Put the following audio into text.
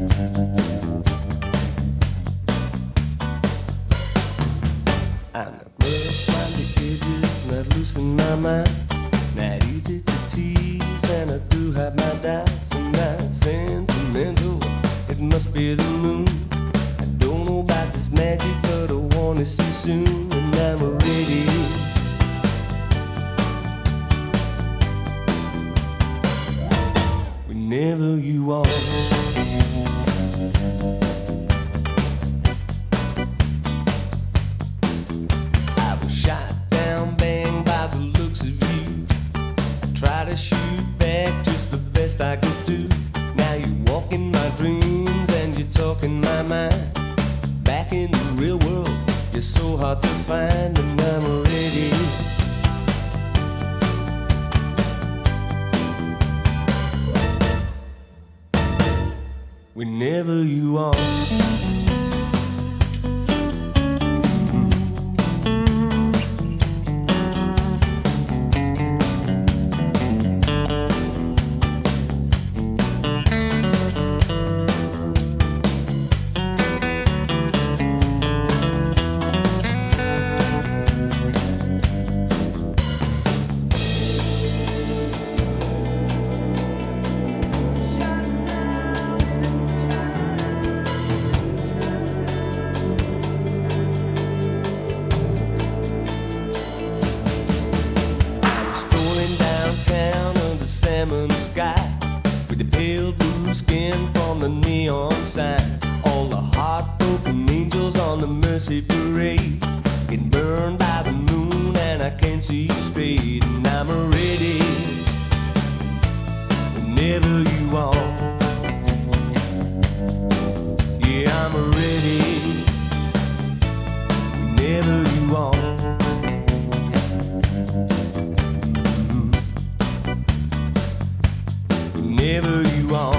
I'm not rough around the edges, not loose in my mind, not easy to tease, and I do have my doubts. I'm not sentimental, it must be the moon. I don't know about this magic, but I wanna see soon, and I'm ready. Whenever you are. Try to shoot back just the best I could do. Now you walk in my dreams and you talk in my mind. Back in the real world, you're so hard to find, and I'm ready. Whenever you are. Salmon skies with the pale blue skin from the neon sign. All the heartbroken angels on the Mercy Parade getting burned by the moon, and I can't see straight. And I'm ready whenever you are. Yeah, I'm ready whenever you are. Whenever you are.